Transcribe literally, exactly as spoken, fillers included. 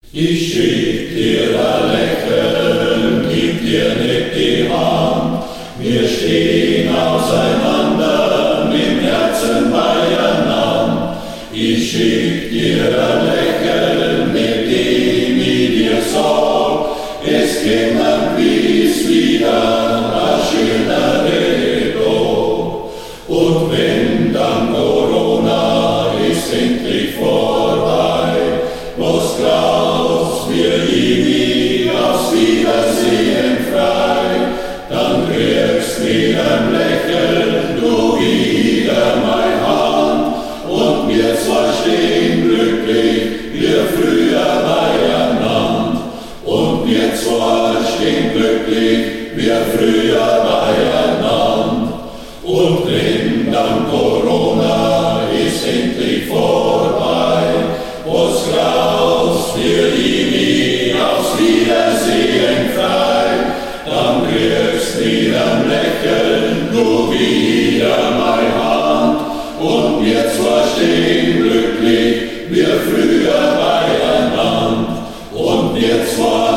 Ich schick dir ein Lächeln, gib dir nicht die Hand. Wir stehen auseinander, im Herzen beieinander. Ich schick dir ein Lächeln, mit dem ich dir sag, es käme bis wieder ein schöner Tag. Und wenn dann Corona ist endlich vorbei, was glaubst wir ewig aufs Wiedersehen frei, dann kriegst mit ein Lächeln du wieder meine Hand und wir zwei stehen glücklich, wir früher beieinander. Und wir zwei stehen glücklich, wir früher beieinander. Und wenn dann Corona ist endlich vorbei, was glaubst wir ewig aufs Wiedersehen frei, dann kriegst mit einem Lächeln du wieder meine Hand und wir zwei stehen glücklich, wir früher beieinander und wir zwei